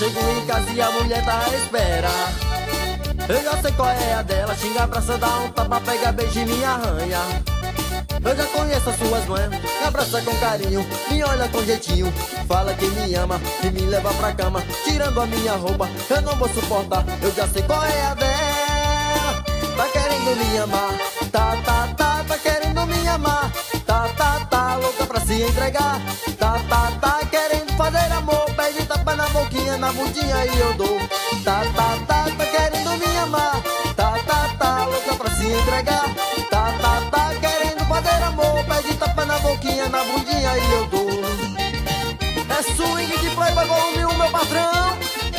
chego em casa e a mulher tá à espera. Eu já sei qual é a dela, xinga, abraça, dá um tapa, pega, beijo e me arranha. Eu já conheço as suas manhas, me abraça com carinho, me olha com jeitinho, fala que me ama e me leva pra cama, tirando a minha roupa, eu não vou suportar. Eu já sei qual é a dela, tá querendo me amar, tá querendo me amar, tá louca pra se entregar, tá querendo fazer amor, pede tapa na boquinha, na bundinha e eu dou, tá querendo me amar, tá louca pra se entregar, tá querendo fazer amor, pede tapa na boquinha, na bundinha e eu dou. É swing de Playboy volume 1, meu patrão.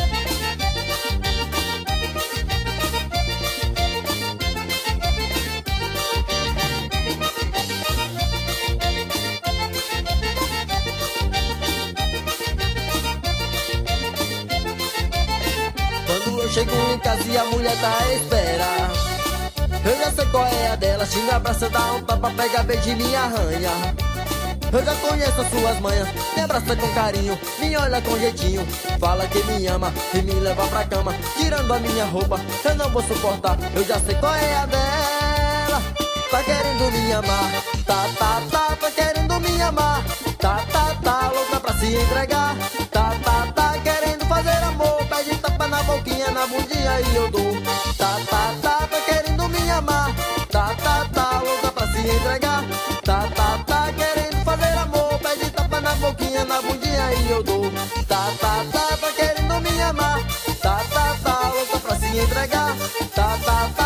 Quando eu chego em casa e a mulher tá à espera, eu já sei qual é a dela, xinga, abraça, dá um tapa, pega, beijo e me arranha. Eu já conheço as suas manhas, me abraça com carinho, me olha com jeitinho, fala que me ama e me leva pra cama, tirando a minha roupa, eu não vou suportar. Eu já sei qual é a dela, tá querendo me amar, tá querendo me amar, tá louca pra se entregar, tá querendo fazer amor, pede tapa na boquinha, na bundinha e eu dou, tá querendo me amar, tá louca pra se entregar, tá querendo fazer amor, pede tapa na boquinha, na bundinha e eu dou, tá querendo me amar, tá louca pra se entregar, tá